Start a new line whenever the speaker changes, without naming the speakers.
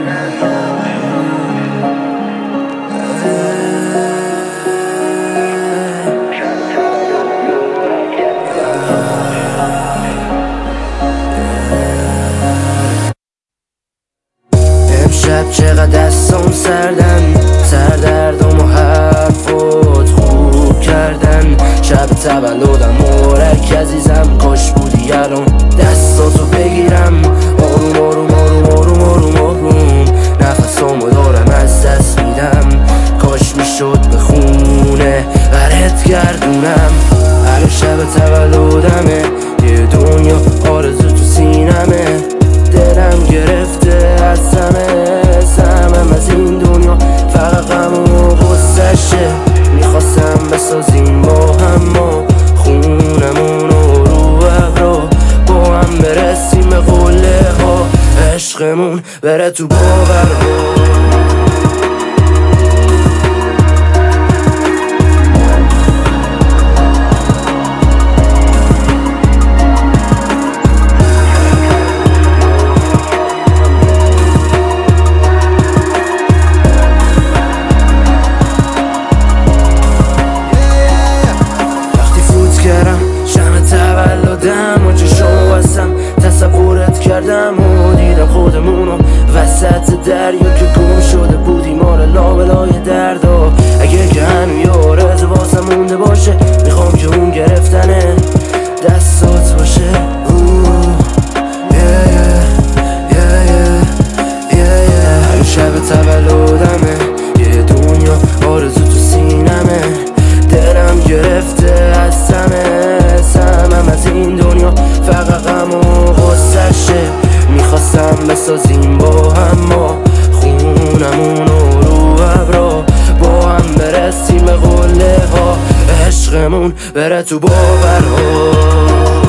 امشب چقدر دستام سردن، سردردم و حرفات خوب کردن. شب تولدم مبارک عزیزم، کاش بودی الان دستاتو بگیرم. آروم آروم آروم آروم آروم آروم نفسامو دارم از دست میدم. کاش میشد به خونه برات گردونم. الان شب تولدمه، یه دنیا آرزو تو سینمه. دلم گرفته از سمم از این دنیا، فقط غم و غصه‌شه. میخواستم بسازیم با هم ما خونمونو رو ابرا، با هم برسیم به قله ها، عشقمون بره تو باورها. تولدم و چشامو بستم، تصورت کردم و دیدم خودمونو وسط دریا که گم شده بودیم. آره لابلای دردا، اگه که هنو یه آرزو واسم مونده باشه، میخوام که اون گرفتنه دستات باشه. هر شب تولدمه، یه دنیا آرزو تو سینمه. دلم گرفته از سمم از این دنیا، فقط غم و غصه‌شه. میخواستم بسازیم با هم ما خونمونو رو ابرا، با هم برسیم به قله ها، عشقمون بره تو باورها.